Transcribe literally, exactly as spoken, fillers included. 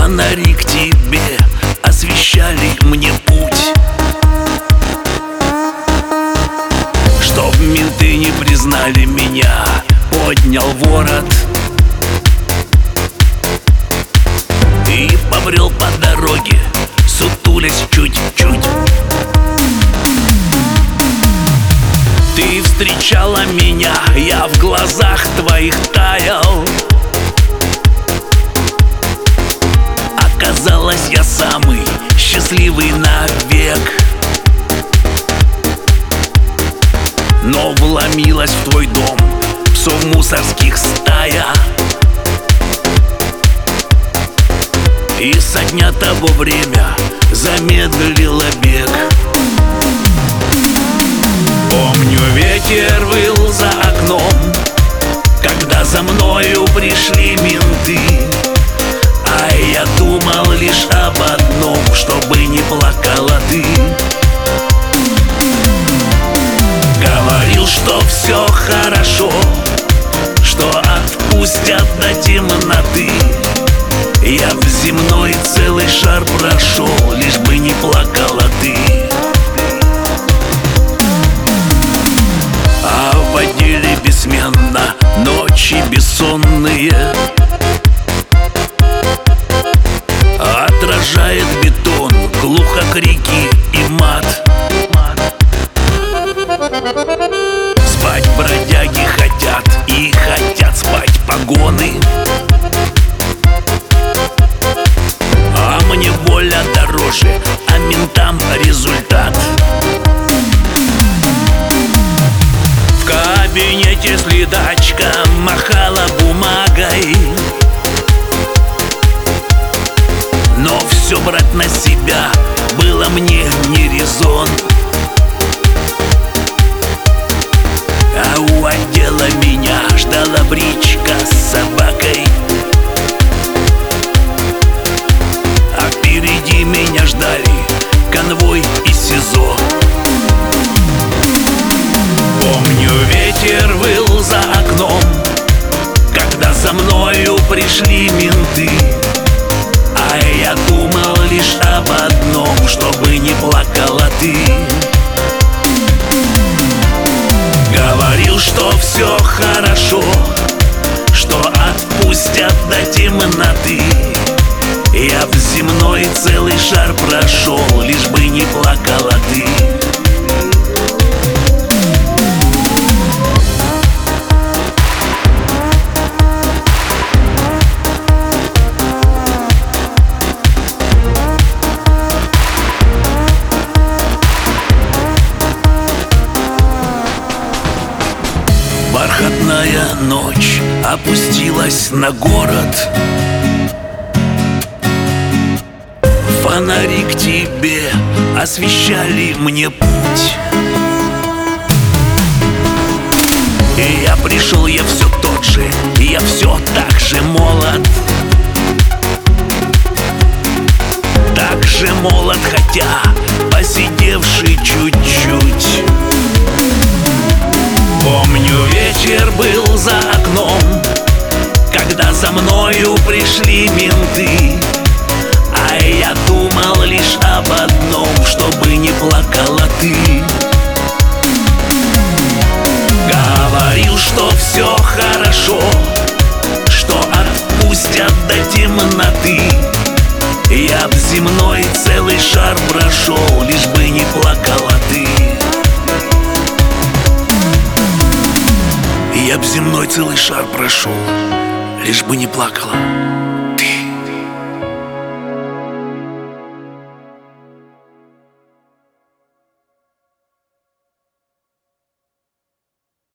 Фонари к тебе освещали мне путь, чтоб менты не признали меня, поднял ворот и побрел по дороге, сутулясь чуть-чуть. Ты встречала меня, я в глазах твоих таял. Оказалось, я самый счастливый навек. Но вломилась в твой дом псов мусорских стая, и со дня того время замедлила бег. Помню, ветер выл за окном, когда за мною пришли менты, а я думал лишь об одном, чтобы не плакала ты. Говорил, что все хорошо, что отпустят до темноты. Я в земной целый шар прошел, лишь бы не плакала ты. А в отделе бессменно ночи бессонные, отражает бетон глухо крики и мат. Спать бродяги хотят, и хотят спать погоны, а мне воля дороже, а ментам результат. В кабинете следачка махала бумагой, но все брать на себя было мне не резон. А у отдела меня ждала бричка с собакой, а впереди меня ждали конвой из СИЗО. Помню, ветер выл за окном, когда за мною пришли менты, а я думал лишь об одном, чтобы не плакала ты. Говорил, что все хорошо, что отпустят до темноты. Я в земной целый шар прошел, лишь бы не плакала ты. Бархатная ночь опустилась на город, фонари к тебе освещали мне путь. И я пришел, я все тот же, и я все так же молод. Так же молод, хотя посидевший чуть-чуть. Помню, вечер был за окном, когда за мною пришли менты, а я думал лишь об одном, чтобы не плакала ты. Говорил, что все хорошо, что отпустят до темноты. Я в земной целый шар прошел, лишь бы не плакала ты. Я б земной целый шар прошел, лишь бы не плакала.